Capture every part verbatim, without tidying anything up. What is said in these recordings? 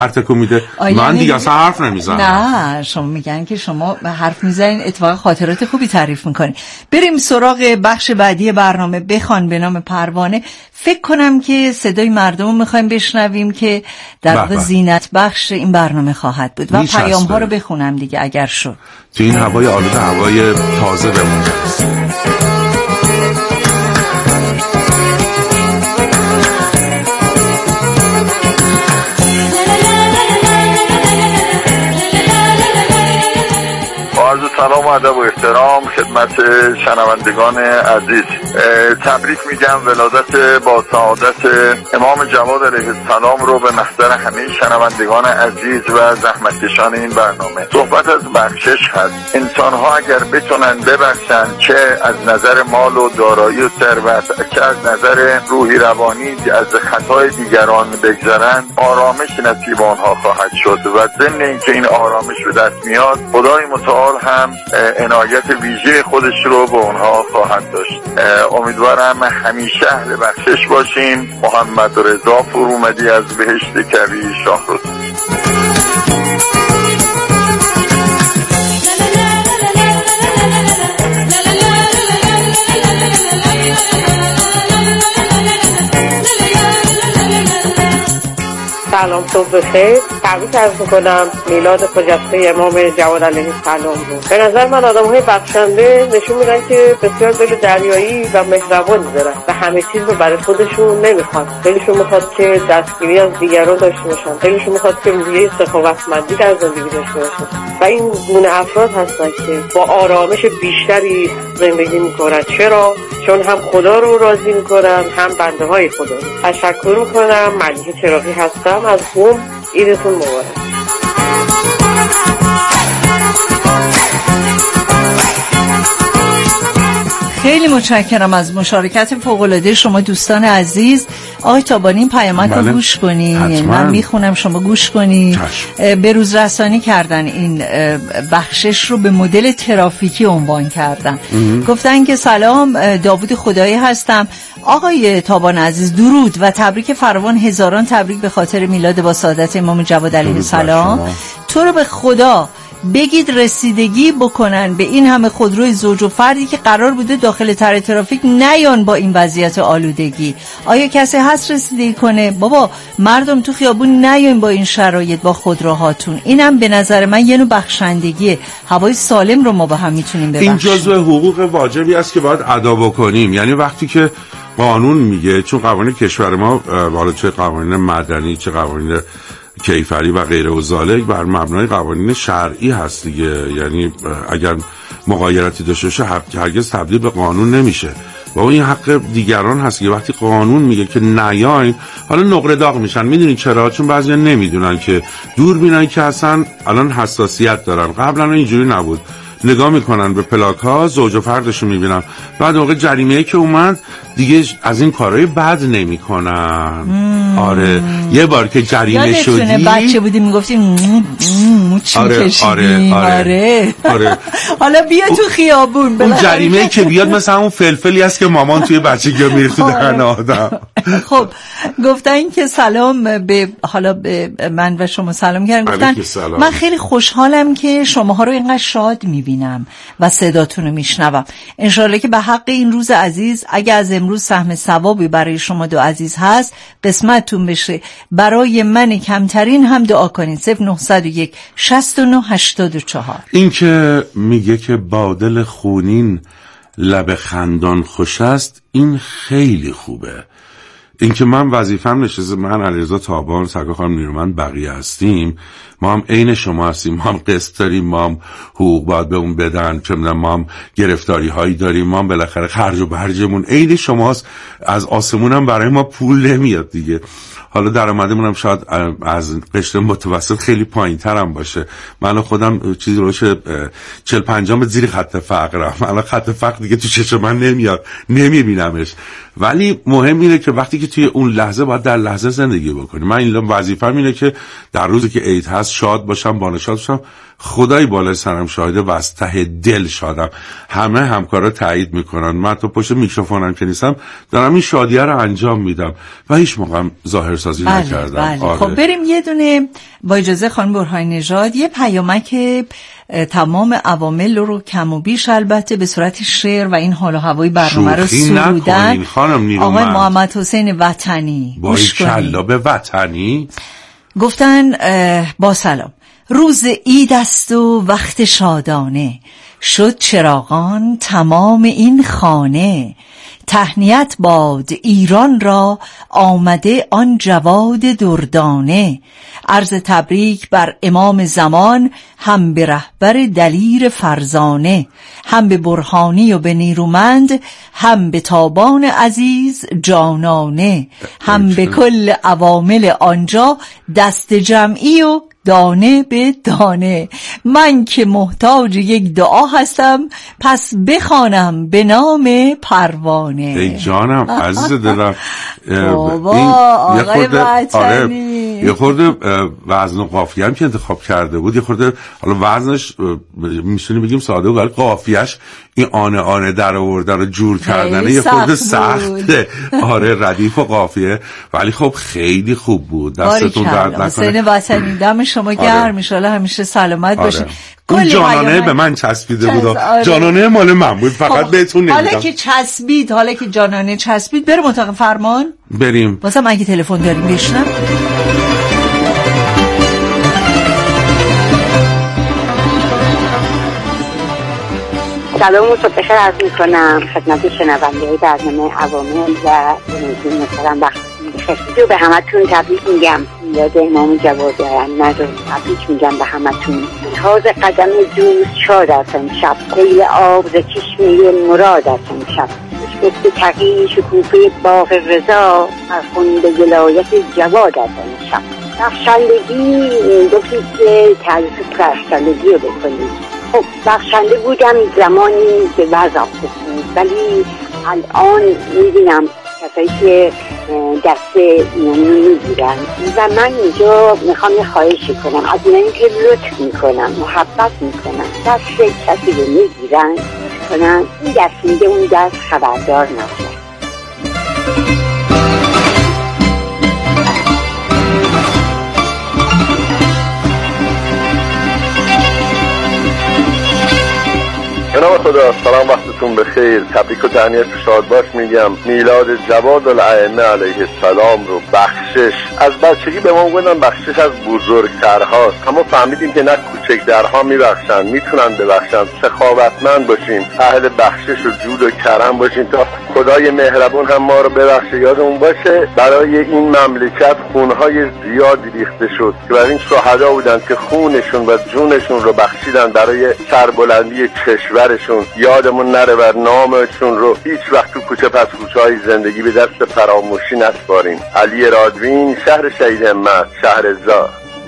تکون میده من دیگه اصلا حرف نمیزنم. نه شما میگن که شما حرف میزنین، اتفاقا خاطرات خوبی تعریف میکنین. بریم سراغ بخش بعدی برنامه بخوان به نام پروانه. فکر کنم که صدای مردم میخوایم بشنویم که در واقع زینت بخش این برنامه خواهد بود و پیام ها رو بخونم دیگه اگر شد. تو این هوای آلوده، هوای تازه بمونه. سلام و ادب و احترام خدمت شنوندگان عزیز. تبریک میگم ولادت با سعادت امام جواد علیه السلام رو به محضر همه شنوندگان عزیز و زحمتکشان این برنامه. صحبت از بخشش هست. انسان ها اگر بتونن ببخشن، چه از نظر مال و دارایی و ثروت، چه از نظر روحی روانی از خطای دیگران بگذرن، آرامش نصیب آنها خواهد شد و ضمن اینکه این آرامش به دست میاد، خدای متعال هم عنایت ویژه خودش رو به اونها خواهد داشت. امیدوارم همیشه اهل بخشش باشیم. محمد رضا فرومدی از بهشت کوی شاهرود. سلام، صبح بخیر. تبریک عرض میکنم میلاد خجسته امام جواد علیه السلام رو. به نظر من آدم های بخشنده نشون میدن که بسیار دل دریایی و مهربانی دارن و همه چیز رو برای خودشون نمیخواد. دلشون میخواد که دستگیری از دیگران داشته باشن، دلشون میخواد که روحیه سخاوتمندی در زندگی داشته باشن و این گونه افراد هستن که با آرامش بیشتری زندگی میکنن. چرا؟ چون هم خدا رو راضی میکنن، هم بنده های خدا. تشکر میکنم. ملیحه چراغی هستم از قم. عیدتون مبارک. خیلی متشکرم از مشارکت فوق‌العاده شما دوستان عزیز. آقای تابانی این پیامک رو گوش کنی، من میخونم شما گوش کنی. به روز رسانی کردن این بخشش رو به مدل ترافیکی عنوان کردن. گفتن که سلام، داوود خدایی هستم. آقای تابان عزیز درود و تبریک فراوان، هزاران تبریک به خاطر میلاد با سعادت امام جواد علیه السلام. تو رو به خدا بگید رسیدگی بکنن به این همه خودروی زوج و فردی که قرار بوده داخل تر ترافیک نیان با این وضعیت آلودگی. آیا کسی هست رسیدگی کنه؟ بابا مردم تو خیابون نیان با این شرایط با خودروهاتون. اینم به نظر من یه نوع بخشندگیه. هوای سالم رو ما با هم میتونیم ببخشیم. این جزء حقوق واجبی است که باید ادا بکنیم. یعنی وقتی که قانون میگه، چون قوانین کشور ما بالا چه قوانین مدنی چه قوانین کیفری و غیره و ذالک بر مبنای قوانین شرعی هست دیگه. یعنی اگر مغایرتی داشته باشه هرگز تبدیل به قانون نمیشه و این حق دیگران هست که وقتی قانون میگه که نیاین، حالا نقره داغ میشن. میدونین چرا؟ چون بعضیا نمیدونن که دور بینایی که اصلا الان حساسیت دارن. قبلا اینجوری نبود. نگاه میکنن به پلاک ها، زوج و فردشو میبینن، بعد موقع جریمه‌ای که اومد دیگه از این کارهای بد نمیکنن. آره یه بار که جریمه شدی، یادتونه بچه بودی میگفتی موچ میکشیدی. آره آره آره. حالا بیا تو خیابون اون جریمه‌ای که بیاد مثلا اون فلفلی است که مامان توی بچگی میریخت تو دهن آدم. خب گفتن که سلام به حالا به من و شما سلام کردن. گفتن من خیلی خوشحالم که شماها رو اینقدر شاد میبینم و صداتون رو میشنوم. انشالله که به حق این روز عزیز اگه از امروز سهم ثوابی برای شما دو عزیز هست قسمتتون بشه. برای من کمترین هم دعا کنید. صفر نهصد و یک شصت و نه هشتاد و چهار. این که میگه که با دل خونین لب خندان خوش است، این خیلی خوبه. این که من وظیفه‌ام نشسته، من علیرضا تابان، سرکار خانم نیرومند، بقیه هستیم، ما هم عین شما هستیم، ما هم قسط داریم، ما هم حقوق باید به اون بدن، چه می‌دونم ما هم گرفتاری هایی داریم، ما هم بالاخره خرج و برجمون عین شماست. از آسمون هم برای ما پول نمیاد دیگه. حالا درآمدمون هم شاید از قشر متوسط خیلی پایین‌تر هم باشه. من خودم چیزی روش چهل پنجاه زیر خط فقرم. الان خط فقر دیگه تو چشم من نمیاد، نمیبینمش. ولی مهم اینه که وقتی که توی اون لحظه باید در لحظه زندگی بکنی. من این وظیفه‌م اینه که در روزی که عید هست شاد باشم، بانشاد باشم. خدای بالای سرم شاهده و از ته دل شادم. همه همکارا تایید میکنن. من تو پشت میکروفونم که نیستم دارم این شادیه رو انجام میدم و هیچ موقع ظاهر سازی بله، نکردم. بله. آره. خب بریم یه دونه با اجازه خانم برهانی نژاد یه پیامک تمام عوامل رو کم و بیش البته به صورت شعر و این حال و هوای برنامه رو سرودن آقای محمد حسین وطنی. با کلا به وطنی گفتن با سلام، روز عید است و وقت شادانه، شد چراغان تمام این خانه، تهنیت باد ایران را آمده آن جواد دردانه، عرض تبریک بر امام زمان، هم به رهبر دلیر فرزانه، هم به برهانی و به نیرومند، هم به تابان عزیز جانانه، هم به کل عوامل آنجا دست جمعی و دانه به دانه، من که محتاج یک دعا هستم پس بخوانم به نام پروانه. ای جانم عزیز دلم بابا آقای وطنی یه خورده وزن و قافیه هم که انتخاب کرده بود یه خورده حالا وزنش میتونیم بگیم ساده و ولی قافیهش این آنه آنه در آورده رو جور کردنه یه خورده سخته. آره ردیف و قافیه ولی خب خیلی خوب بود. دستتون درد نکنه. حسین وطنی دم شما گرم ان شاءالله همیشه سلامت باشید. اون جانانه به من چسبیده بود. جانانه مال من بود فقط بهتون نمیدم. حالا که چسبید حالا که جانانه چسبید بریم اتاق فرمان. بریم. واسه من اگه تلفن داریم بشنم. سلام و صبح بخیر عرض میکنم خدمت شنونده های برنامه عوامل و نوزین محترم وقت بخیر. جو به همتون تبریک میگم. یاد امام جواد ائمه رو تبریک میگم به همتون. تاز قدم دوست شاد است امشب، سیل آب ز چشمه مراد است امشب، گفت تقی شکوفه باغ رضا، فرخنده ولایت جواد است امشب. بخشندگی گفتید که تعریف بخشندگی رو بکنید. خب بخشنده بودم زمانی که وضع خوب بود ولی الان میبینم کسایی که دست ایمانی میگیرن و من اینجا میخوام یه خواهشی کنم از اینایی که لطف میکنن محبت میکنن دست کسی رو میگیرن کنن این دست میده اون دست خبردار نشه. جناب خدا سلام وقتتون بخیر. تبریک و تهنیت شاد باش میگم. میلاد جواد الائمه علیه السلام رو بخشش از بچگی به ما گفتن بخشش از بزرگترهاست. اما فهمیدیم که نه کوچکترها میبخشن میتونن ببخشن. سخاوتمند باشیم اهل بخشش و جود و کرم باشیم تا خدای مهربون هم ما رو ببخشه. یادمون باشه برای این مملکت خونهای زیادی ریخته شد که برای این شهدا بودن که خونشون و جونشون رو بخشیدن برای سربلندی کشورشون. یادمون نره و نامشون رو هیچ وقت تو کوچه پس کوچه های زندگی به دست فراموشی نسپاریم. علی رادوین، شهر شهید همت، شهرزاد.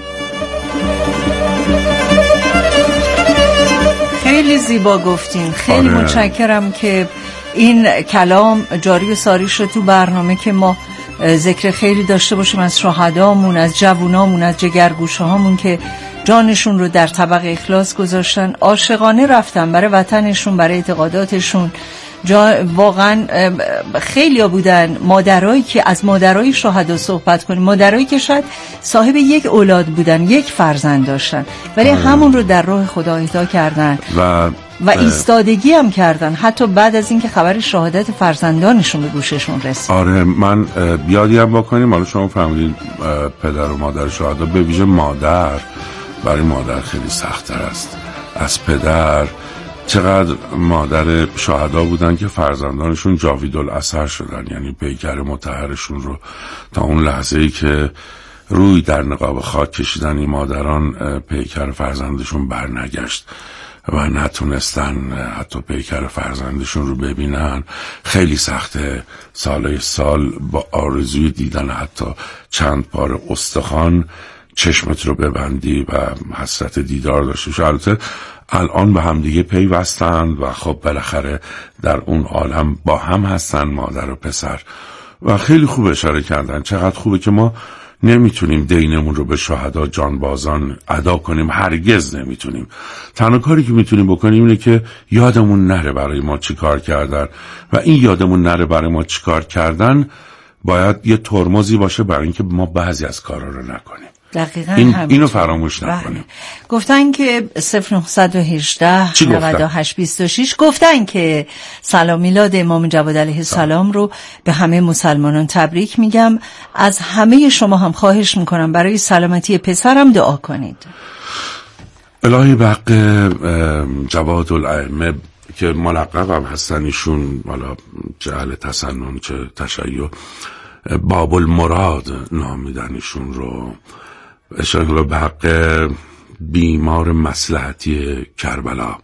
خیلی زیبا گفتین. خیلی آره. متشکرم که این کلام جاری و ساری شد تو برنامه که ما ذکر خیری داشته باشیم از شهدامون، از جوونامون، از جگرگوشه هامون که جانشون رو در طبق اخلاص گذاشتن، عاشقانه رفتن برای وطنشون، برای اعتقاداتشون. جا واقعا خیلی ها بودن مادرایی که از مادرای شهدا صحبت کنیم، مادرایی که شاید صاحب یک اولاد بودن، یک فرزند داشتن ولی همون رو در راه خدا اهدا کردن و و ایستادگی هم کردن حتی بعد از اینکه خبر شهادت فرزندانشون به گوششون رسید. آره من بیادی هم بکنیم. حالا شما فهمیدین پدر و مادر شهدا، به ویژه مادر برای مادر خیلی سخت‌تر است از پدر. چقدر مادر شهدا بودن که فرزندانشون جاویدالاثر شدن، یعنی پیکر مطهرشون رو تا اون لحظه‌ای که روی در نقاب خاک کشیدن این مادران پیکر فرزندشون برنگشت و نتونستن حتی پیکر فرزندشون رو ببینن. خیلی سخته سالای سال با آرزوی دیدن حتی چند پاره استخوان چشمت رو ببندی و حسرت دیدار داشته باشی. البته الان به هم دیگه پیوستن و خب بالاخره در اون عالم با هم هستن مادر و پسر و خیلی خوب اشاره کردن. چقدر خوبه که ما نمیتونیم دینمون رو به شهدا جانبازان ادا کنیم، هرگز نمیتونیم. تنها کاری که میتونیم بکنیم اینه که یادمون نره برای ما چی کار کردن و این یادمون نره برای ما چی کار کردن باید یه ترمزی باشه برای اینکه ما بعضی از کارا رو نکنیم. دقیقاً این اینو فراموش نکنیم. بله. گفتن که صفر نه یک هشت نه هشت دو شش گفتن که سلام میلاد امام جواد علیه السلام رو به همه مسلمانان تبریک میگم. از همه شما هم خواهش میکنم برای سلامتی پسرم دعا کنید. الهی بق جواد الائمه که ملقب هم هستن ایشون، حالا چه اهل تسنن چه تشیع، باب المراد نام میدن ایشون رو، اشاره به حق بیمار مصلحتی کربلا.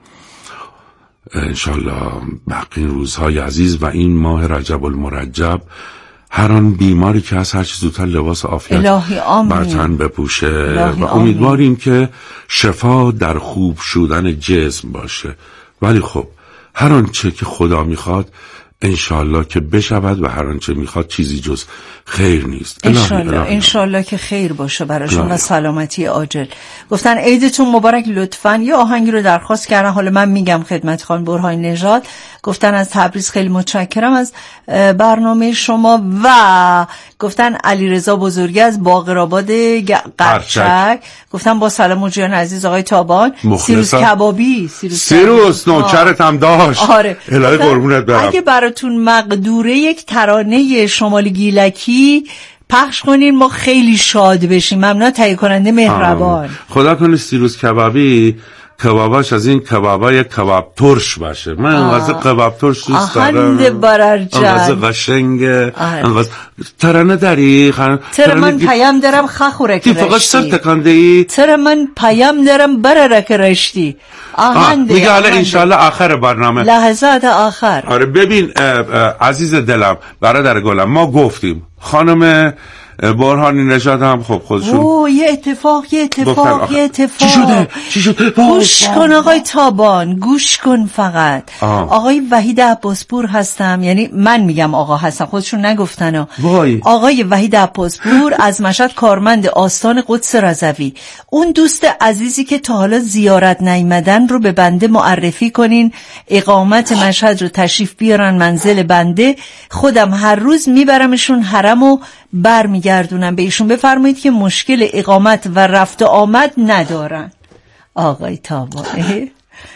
انشالله باقی روزهای عزیز و این ماه رجب المرجب هر آن بیماری که هست هر چیز زودتر لباس عافیت بر تن بپوشه و امیدواریم که شفا در خوب شدن جسم باشه. ولی خب هر آنچه که خدا میخواد انشالله که بشود و هر آنچه میخواد چیزی جز خیر نیست. انشالله انشالله که خیر باشه براشون و سلامتی عاجل. گفتن عیدتون مبارک. لطفاً یه آهنگی رو درخواست کردن، حالا من میگم خدمت خانم برهان نژاد. گفتن از تبریز خیلی متشکرم از برنامه شما و گفتن علیرضا بزرگی از باقرآباد قرچک. گفتن با سلام و جان عزیز آقای تابان. سیروس کبابی سیروس, سیروس نوکرت هم داشت. آره. الهی قربونت برم. اگه براتون مقدوره یک ترانه شمالی گیلکی پخش کنین ما خیلی شاد بشیم. ممنون. تهیه کننده مهربان. خدا کنه سیروس کبابی کباباش از این کبابای کباب ترش باشه. من انقدر کباب ترش دوست دارم. آهند بررجن انقدر قشنگه. انقدر ترانه داری تر من پیام دارم خخورک رشتی فقط سر تکانده ای تر من پیام دارم بررک رشتی. آهنده میگه حالا انشالله آخر برنامه لحظات آخر. آره ببین عزیز دلم برادر گلم، ما گفتیم خانم برهانی نژاد هم خب خودشون اوه یه اتفاق یه اتفاق یه اتفاق چی شده چی شده گوش کن آقای تابان، گوش کن فقط. آه. آقای وحید عباسپور هستم، یعنی من میگم آقا هستم، خودشون نگفتن. وای. آقای وحید عباسپور از مشهد، کارمند آستان قدس رضوی. اون دوست عزیزی که تا حالا زیارت نیامدن رو به بنده معرفی کنین، اقامت مشهد رو تشریف بیارن منزل بنده، خودم هر روز میبرمشون حرم و برمیگردونم. به ایشون بفرمایید که مشکل اقامت و رفت آمد ندارن. آقای تابانه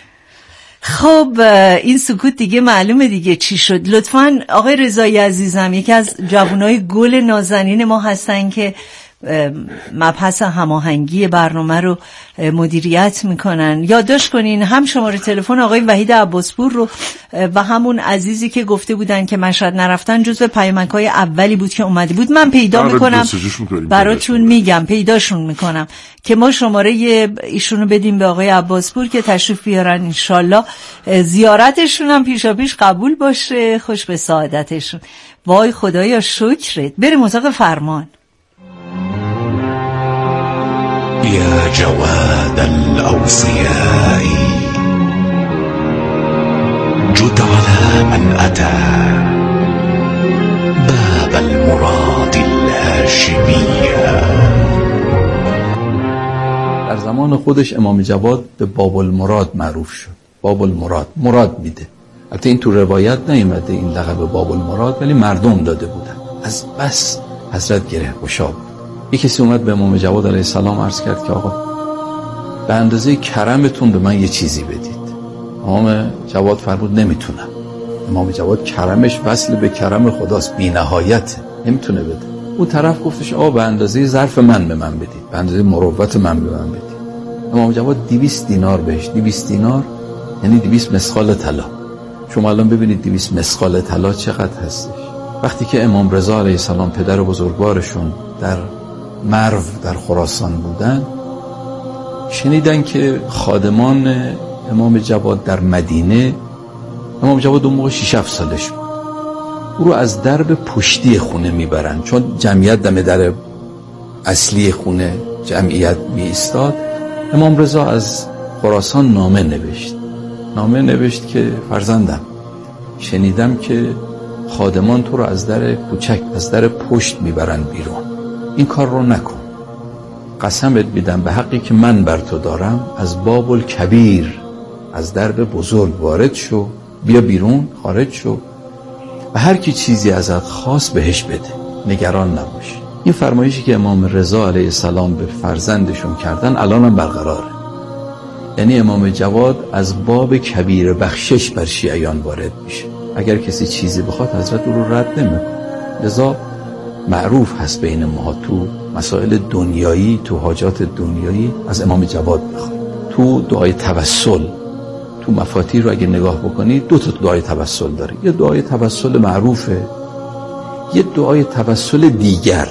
خب این سکوت دیگه معلومه دیگه چی شد. لطفاً آقای رضایی عزیزم، یکی از جوانای گل نازنین ما هستن که مبحث هماهنگی برنامه رو مدیریت میکنن. یادداشت کنین هم شماره تلفن آقای وحید عباسپور رو و همون عزیزی که گفته بودن که مشهد نرفتن جزو پیامک‌های اولی بود که اومده بود. من پیدا میکنم براتون میگم، پیداشون میکنم که ما شماره ایشونو بدیم به آقای عباسپور که تشریف بیارن. انشالله زیارتشون هم پیشا پیش قبول باشه. خوش به سعادتشون. وای خدایا شکرت. بریم اتاق فرمان. يا جواد الأوصياء جد على من أتى باب المراد الهاشمية. در زمان خودش امام جواد به باب المراد معروف شد. باب المراد مراد میده. البته این تو روایت نیامده این لقب باب المراد، ولی مردم داده بودن. از بس حضرت گره گشا بود. یک کسی اومد به امام جواد علیه السلام عرض کرد که آقا به اندازه کرمتون به من یه چیزی بدید. امام جواد فرمود نمیتونم. امام جواد کرمش وصل به کرم خداست، بی نهایته، نمیتونه بده. اون طرف گفتش آقا به اندازه ظرف من به من بدید، به اندازه مروت من به من بدید. امام جواد دویست دینار بهش. دویست دینار یعنی دویست مسخال طلا. شما الان ببینید دویست مسخال طلا چقدر هستش. وقتی که امام رضا علیه السلام پدر بزرگوارشون در مرو در خراسان بودن، شنیدن که خادمان امام جواد در مدینه، امام جواد اون موقع شش هفت سالش بود، او رو از درب پشتی خونه میبرن، چون جمعیت دم در اصلی خونه جمعیت می ایستاد. امام رضا از خراسان نامه نوشت نامه نوشت که فرزندم، شنیدم که خادمان تو رو از در کوچک، از در پشت میبرن بیرون. این کار رو نکن. قسمت میدم به حقی که من بر تو دارم، از باب الکبیر، از درب بزرگ وارد شو، بیا بیرون، خارج شو و هر کی چیزی ازت خواست بهش بده، نگران نباش. این فرمایشی که امام رضا علیه السلام به فرزندشون کردن الان هم برقراره. یعنی امام جواد از باب کبیر بخشش بر شیعیان وارد میشه. اگر کسی چیزی بخواد حضرت او رو رد نمیکنه. لذا معروف هست بین ما تو مسائل دنیایی، تو حاجات دنیایی از امام جواد بخواد. تو دعای توسل، تو مفاتیح رو اگه نگاه بکنید دو تا دعای توسل داره. یه دعای توسل معروفه، یه دعای توسل دیگر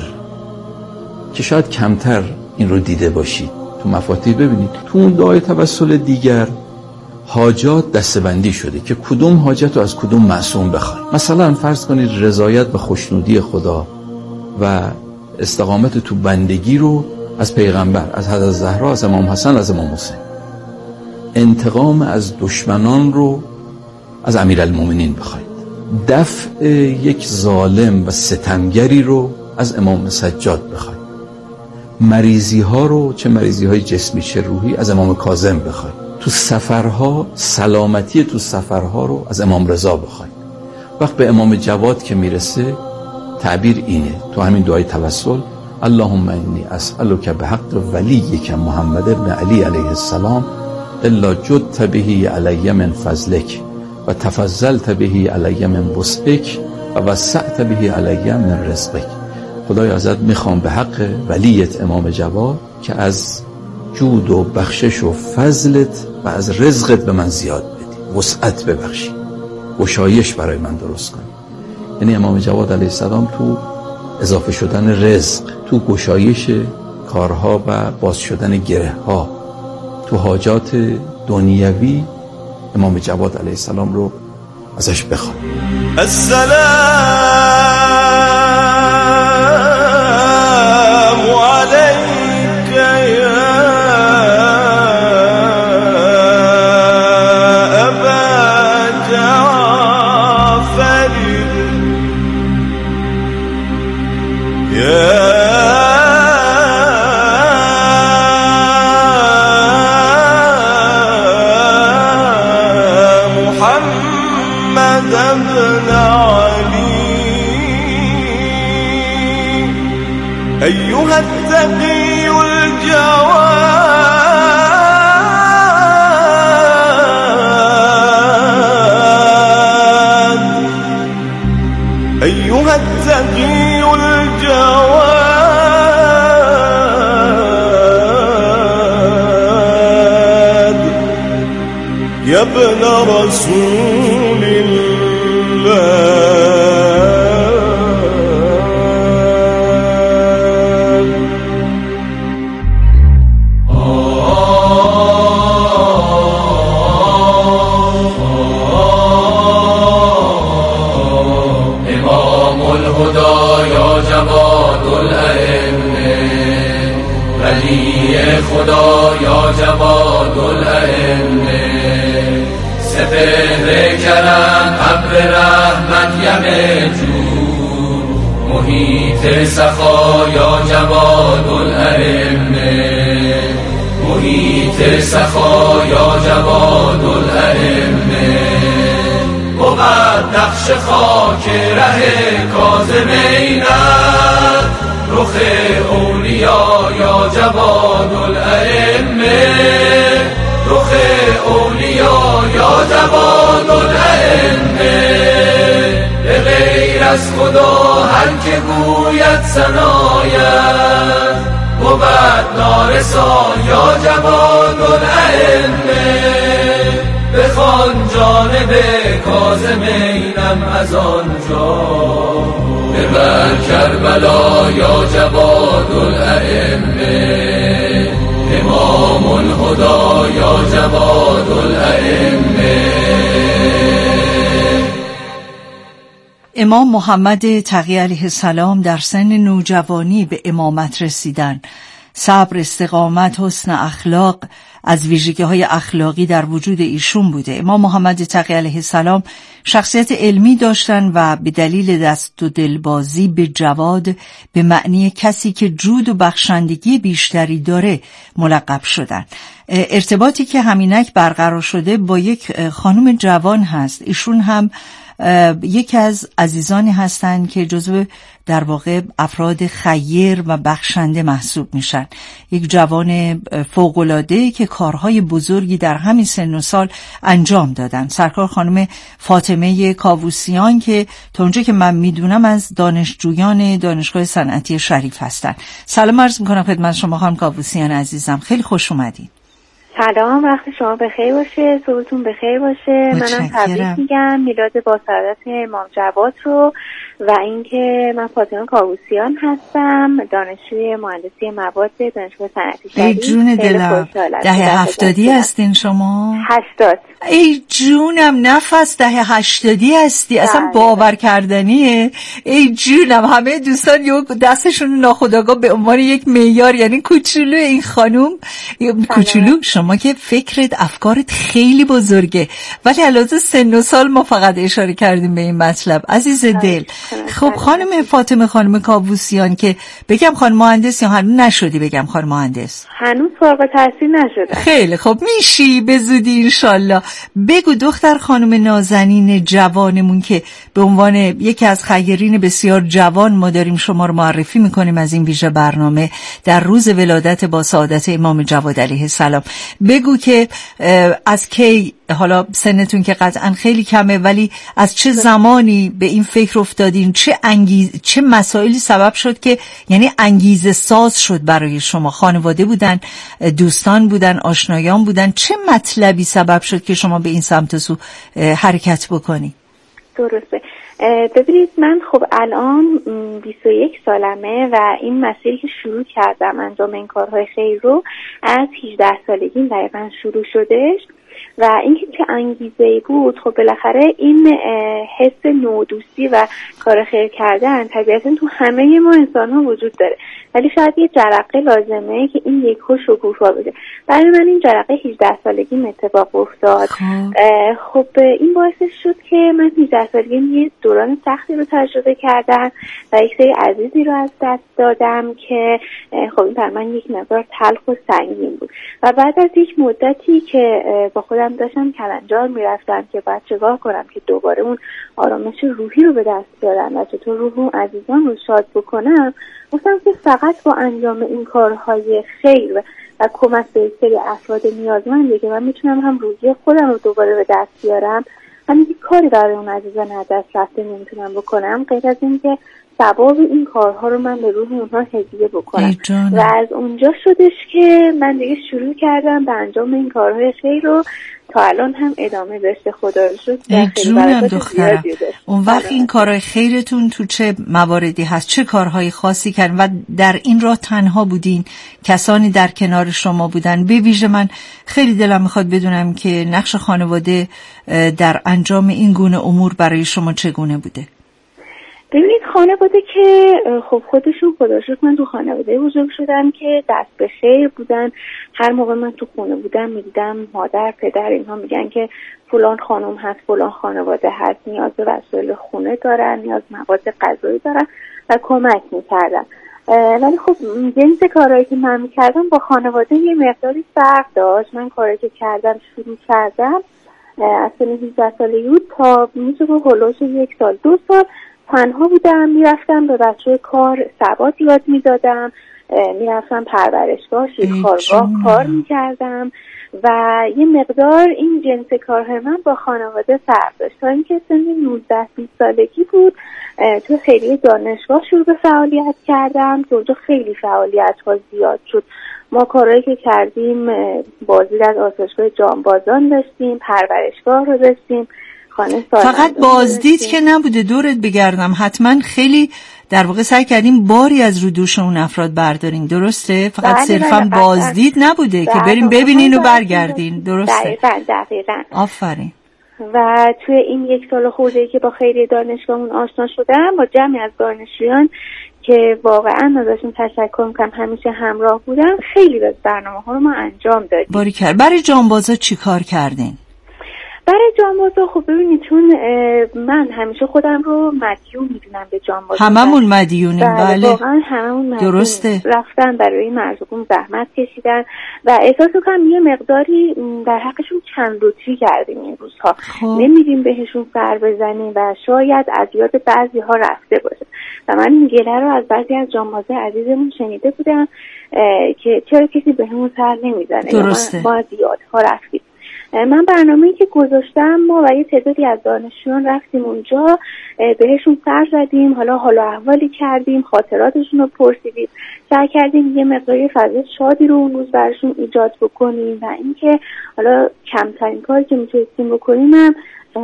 که شاید کمتر این رو دیده باشید. تو مفاتیح ببینید تو اون دعای توسل دیگر حاجات دستبندی شده که کدوم حاجت رو از کدوم معصوم بخواید. مثلا فرض کنید رضایت به خوشنودی خدا و استقامت تو بندگی رو از پیغمبر، از حضرت زهرا، از امام حسن، از امام حسین. انتقام از دشمنان رو از امیرالمومنین بخواید. دفع یک ظالم و ستمگری رو از امام سجاد بخواید. مریضی ها رو، چه مریضی های جسمی چه روحی، از امام کاظم بخواید. تو سفرها سلامتی تو سفرها رو از امام رضا بخواید. وقت به امام جواد که میرسه تعبیر اینه تو همین دعای توسل: اللهم انی اسألک بحق ولیک محمد ابن علی علیه السلام الا جدت به علی من فضلک و تفضلت به علی من وسعک و وسعت به علی من رزقک. خدای ازت میخوام به حق ولیت امام جواد که از جود و بخشش و فضلت و از رزقت به من زیاد بدی، وسعت ببخشی، گشایش برای من درست کنی. یعنی امام جواد علیه السلام تو اضافه شدن رزق، تو گشایش کارها و باز شدن گره ها، تو حاجات دنیوی امام جواد علیه السلام رو ازش بخوان. السلام علیک یا ابا جعفر یا أيها التقي الجواد أيها التقي الجواد يا ابن رسول الله خدا یا جواد الائمه، سپهر کرم ابر رحمت یم جود، محیط سخا یا جواد الائمه، محیط سخا یا جواد الائمه. بود نقش خاک ره کاظمینت، رخ اولیا یا جواد الائمه، رخ اولیا یا جواد الائمه. به غیر از خدا هر که گوید ثنایت، بود نارسا یا جواد الائمه. بخوان جانب کاظمینم از آنجا، ببر کربلا یا جواد الائمه، امام الهدا یا جواد الائمه. امام محمد تقی علیه السلام در سن نوجوانی به امامت رسیدن صبر، استقامت، حسن اخلاق از ویژگی‌های اخلاقی در وجود ایشون بوده. امام محمد تقی علیه السلام شخصیت علمی داشتن و به دلیل دست و دلبازی به جواد به معنی کسی که جود و بخشندگی بیشتری داره ملقب شدن. ارتباطی که همینک برقرار شده با یک خانم جوان هست. ایشون هم یکی از عزیزانی هستند که جزو در واقع افراد خیر و بخشنده محسوب میشن. یک جوان فوق‌العاده که کارهای بزرگی در همین سن و سال انجام دادن. سرکار خانم فاطمه کاووسیان که تا اونجا که من میدونم از دانشجویان دانشگاه صنعتی شریف هستن. سلام عرض میکنم خدمت شما خانم کاووسیان عزیزم، خیلی خوش اومدین. سلام، وقت شما بخیر باشه، صبحتون بخیر باشه. منم تبریک میگم میلاد با سعادت امام جواد رو و اینکه من فاطمه کاووسیان هستم، دانشجوی مهندسی مواد دانشگاه صنعتی شریف. ای جون دلم، دهه هفتادی هستین شما؟ هشتاد. ای جونم، نفس دهه هشتادی هستی، اصلا باور کردنیه. ای جونم، همه دوستان یه دستشون ناخودآگاه به عنوان یک معیار، یعنی کوچولو این خانوم کوچولو. شما که فکرت افکارت خیلی بزرگه، ولی علاوه سن و سال ما فقط اشاره کردیم به این مطلب. عزیز دل، خب خانم فاطمه خانم کاووسیان که بگم خانم مهندس یا هنوز نشدی بگم خانم مهندس؟ هنوز فارغ التحصیل نشده. خیلی خب، میشی به زودی انشالله. بگو دختر خانم نازنین جوانمون که به عنوان یکی از خیرین بسیار جوان ما داریم شما رو معرفی میکنیم از این ویژه برنامه در روز ولادت با سعادت امام جواد علیه السلام. بگو که از کی، حالا سنتون که قطعا خیلی کمه، ولی از چه زمانی به این فکر افتادین؟ چه انگیز چه مسائلی سبب شد که یعنی انگیزه ساز شد برای شما؟ خانواده بودن، دوستان بودن، آشنایان بودن؟ چه مطلبی سبب شد که شما به این سمت و سو حرکت بکنی؟ درسته. ببینید، من خب الان بیست و یک سالمه و این مسیری که شروع کردم انجام این کارهای خیر رو از هجده سالگی دقیقا شروع شدش و اینکه چه انگیزه‌ای بود. خب بالاخره این حس نودوستی و کار خیر کردن طبیعتاً تو همه ما انسان‌ها وجود داره، ولی شاید یه جرقه لازمه که این یکو شکوفا بده. برای من این جرقه هجده سالگی اتفاق افتاد. خب این باعث شد که من هجده سالگی یه دوران سختی رو تجربه کردم و یک سری عزیزی رو از دست دادم که خب این برای من یک مقدار تلخ و سنگین بود و بعد از یک مدتی که با خودم داشتم کلنجار میرفتم که باید چگاه کنم که دوباره اون آرامش روحی رو به دست بیارم و چطور روح اون عزیزان رو شاد بکنم، گفتم که فقط با انجام این کارهای خیر و, و کمک به سری افراد نیازمنده که من میتونم هم روحی خودم رو دوباره به دست بیارم، هم یک کاری برای اون عزیزان از دست رفته نمیتونم بکنم غیر از این که ثواب این کارها رو من به روح اونها هدیه بکنم. و از اونجا شدش که من دیگه شروع کردم به انجام این کارهای خیر رو، تا الان هم ادامه داشته. خدا رو شکر. ای جونم دخترم، اون وقت این کارهای خیرتون تو چه مواردی هست؟ چه کارهای خاصی کردن و در این راه تنها بودین؟ کسانی در کنار شما بودن؟ به ویژه من خیلی دلم میخواد بدونم که نقش خانواده در انجام این گونه امور برای شما چگونه بوده؟ ببینید، خانواده که خب خودشون، خدا شکر من تو خانواده بزرگ شدم که دست به خیر بودن. هر موقع من تو خونه بودم میدیدم مادر، پدر اینها میگن که فلان خانم هست، فلان خانواده هست، نیاز به وسایل خونه دارن، نیاز مواد غذایی دارن و کمک میکردن. ولی خب جنس کارهایی که من میکردم با خانواده یه مقداری فرق داشت. من کاری که کردم شروع کردم از سن هجده سالگی بود تا میشه که هلوش یک سال دو سال تنها بودم. میرفتم به بچه کار سواد یاد میدادم، میرفتم پرورشگاه، شیرخوارگاه کار میکردم و یه مقدار این جنس کارهای من با خانواده فرق داشت تا اینکه سن نوزده بیست سالگی بود تو خیریه دانشگاه شروع به فعالیت کردم که اونجا خیلی فعالیت ها زیاد شد. ما کارهایی که کردیم بازدید از آسایشگاه جانبازان داشتیم، پرورشگاه رو داشتیم، فقط بازدید که نبوده، دورت بگردم حتما خیلی در واقع سعی کردیم باری از رو دوش اون افراد بردارین، درسته؟ فقط بله صرفا بله بازدید نبوده که بریم ببینین و برگردین، درسته؟ دقیقاً دقیقاً. آفرین. و توی این یک سال خورده‌ای که با خیریه دانشگاهمون آشنا شدم با جمعی از دانشجویان که واقعا ازشون تشکر میکنم، همیشه همراه بودن. خیلی از برنامه ها رو ما انجام دادیم. باریکلا. برای جانبازا چی کار کردین؟ برای جانبازا خب ببینید، چون من همیشه خودم رو مدیون میدونم به جانبازا. هممون مدیونیم. بله واقعا هممون مدیونیم. درسته. رفتن برای مرزقون زحمت کشیدن و احساس میکنم یه مقداری در حقشون چند لطفی کردیم این روزها. خب. نمیدیم بهشون سر بزنیم و شاید از یاد بعضی ها رفته باشه و من این گله رو از بعضی از جانبازای عزیزمون شنیده بودم که چرا کسی بهمون سر نمیزنه. درسته. ما از یادها رفتیم. من برنامه‌ای که گذاشتم، ما و یه تعدادی از دانشجویان رفتیم اونجا، بهشون سر زدیم، حالا حال و احوالی کردیم، خاطراتشون رو پرسیدیم، سعی کردیم یه مقداری فضای شادی رو اون روز براشون ایجاد بکنیم و اینکه حالا کمترین کاری که میتونستیم بکنیم هم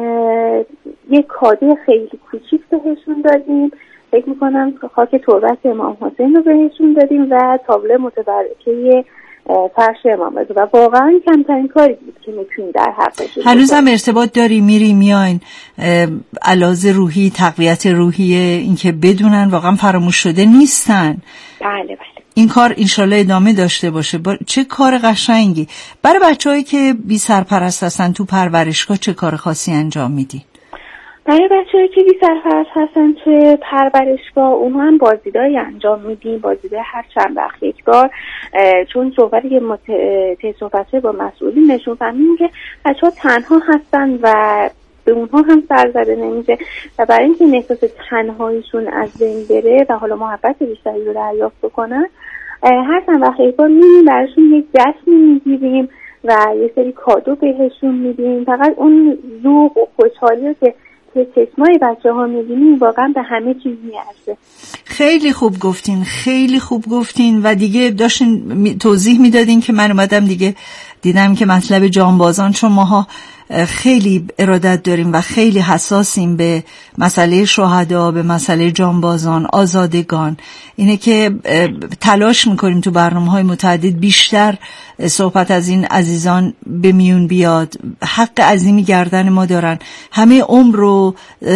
یه کادو خیلی کوچیک بهشون دادیم. فکر میکنم خاک تربت امام حسین رو بهشون دادیم و تابلو متبرکه فرش امام رضا و واقعا کمترین کاری بود که میتونیم در حقش. هنوز هم ارتباط داری، میری میاین، علاوه روحی، تقویت روحی، اینکه بدونن واقعا فراموش شده نیستن. بله بله. این کار انشالله ادامه داشته باشه. چه کار قشنگی. برای بچه‌هایی که بی سرپرست هستن تو پرورشگاه چه کار خاصی انجام میدی؟ برای بچه‌هایی که بی سرپرست هستن توی پرورشگاه، اونها هم بازدیدایی انجام میدیم، بازدیدای هر چند وقت یک بار، چون صحبتی که ما صحبت با مسئولین نشون فهمیدیم که بچه‌ها تنها هستن و به اونها هم سر زده نمیشه و برای اینکه احساس تنهاییشون از بین بره و حالا محبت بیشتری رو دریافت بکنن، هر چند وقت یک بار میریم براشون یک جشن میگیریم و یه سری کادو بهشون میدیم. فقط اون ذوق و خوشحالی که که چشمای بچه ها می‌بینیم واقعا به همه چیز میارزه. خیلی خوب گفتین، خیلی خوب گفتین و دیگه داشتین توضیح میدادین که من اومدم دیگه دیدم که مطلب جانبازان، چون ماها خیلی ارادت داریم و خیلی حساسیم به مسئله شهدا، به مسئله جانبازان، آزادگان، اینه که تلاش میکنیم تو برنامه‌های متعدد بیشتر صحبت از این عزیزان به میون بیاد. حق عظیمی گردن ما دارن، همه عمر و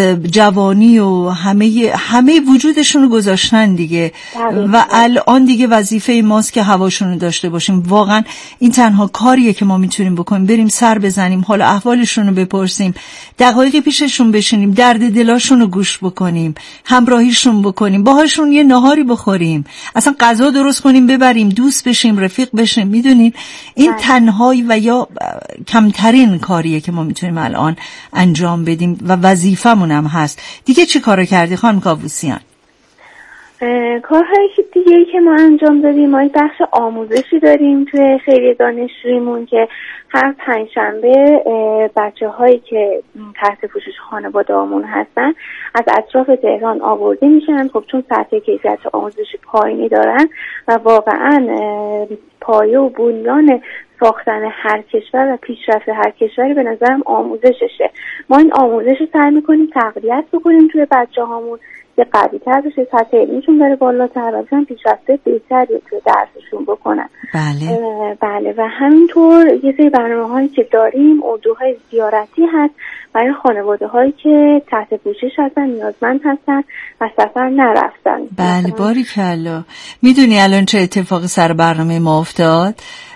جوانی و همه همه وجودشون رو گذاشتن دیگه و الان دیگه وظیفه ماست که هواشون رو داشته باشیم. واقعا این تنها کاریه که ما میتونیم بکنیم، بریم سر بزنیم، حالا احوالشون رو بپرسیم، دقایقی پیششون بشینیم، درد دلاشون رو گوش بکنیم، همراهیشون بکنیم، باهاشون یه نهاری بخوریم، اصلا غذا درست کنیم ببریم، دوست بشیم، رفیق بشیم. میدونین این تنهایی و یا کمترین کاریه که ما میتونیم الان انجام بدیم و وظیفمون هم هست. دیگه چی کارو کردی خانم کاووسیان؟ کارهایی که دیگه که ما انجام دادیم، ما یک بخش آموزشی داریم توی خیریه دانشجوییمون که هر پنجشنبه بچه هایی که تحت پوشش خانواده آمون هستن از اطراف تهران آورده میشن. خب چون سطح کیفیت آموزش پایینی دارن و واقعا پایه و بنیان ساختن هر کشور و پیشرفت هر کشوری به نظرم آموزششه. ما این آموزش رو سعی میکنیم تقویت بکنیم توی بچه هامون که قوی تر بشه، سطح علمیشون بره بالاتر و بتونن پیشرفته بهتری توی درسشون بکنن. بله بله و همینطور یه سری برنامه‌هایی که داریم، اردوهای زیارتی هست برای خانواده هایی که تحت پوشش هستن، نیازمند هستن و سفر نرفتن. بله باریکلا. میدونی الان چه اتفاقی سر برنامه ما افتاد؟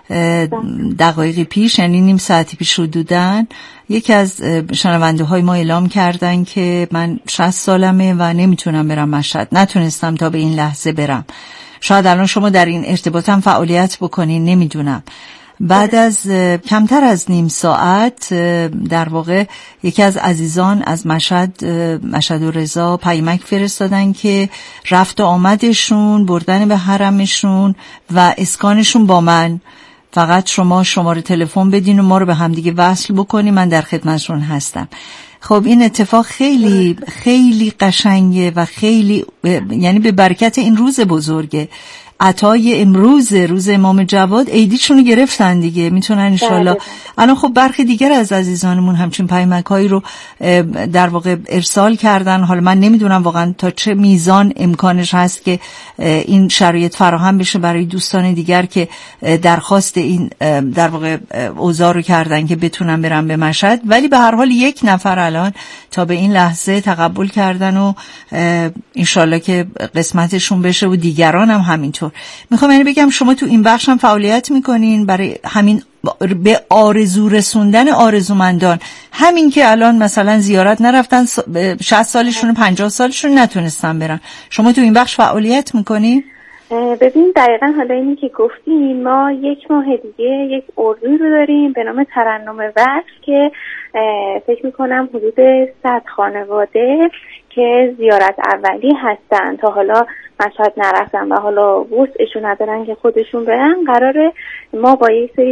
دقایقی پیش، یعنی نیم ساعتی پیش حدوداً، یکی از شنونده های ما اعلام کردن که من شصت سالمه و نمیتونم برم مشهد، نتونستم تا به این لحظه برم. شاید الان شما در این ارتباط هم فعالیت بکنین، نمیدونم. بعد از کمتر از نیم ساعت در واقع یکی از عزیزان از مشهد مشهد و رضا پیامک فرستادن که رفت و آمدشون، بردن به حرمشون و اسکانشون با من، فقط شما شماره تلفن بدین و ما رو به همدیگه وصل بکنی، من در خدمتشون هستم. خب این اتفاق خیلی خیلی قشنگه و خیلی یعنی به برکت این روز بزرگه. عطای امروز روز امام جواد عیدیشون رو گرفتن دیگه، میتونن انشالله. الان خب برخی دیگر از عزیزانمون همچین پیامک‌هایی رو در واقع ارسال کردن. حالا من نمیدونم واقعا تا چه میزان امکانش هست که این شرایط فراهم بشه برای دوستان دیگر که درخواست این در واقع اوضاع رو کردن که بتونن برن به مشهد، ولی به هر حال یک نفر الان تا به این لحظه تقبل کردن و انشالله که قسمتشون بشه و دیگران هم همینطور. میخوام یعنی بگم شما تو این بخش هم فعالیت میکنین برای همین به آرزو رسوندن آرزومندان، همین که الان مثلا زیارت نرفتن، شصت سالشون پنجاه سالشون نتونستن برن، شما تو این بخش فعالیت میکنین؟ ببین دقیقا حالا اینی که گفتین، ما یک ماه دیگه یک اردوی رو داریم به نام ترنم وصل که فکر میکنم حدود صد خانواده که زیارت اولی هستن تا حالا مشهد نرفتن و حالا وسعشون ندارن که خودشون برن، قراره ما با یک سری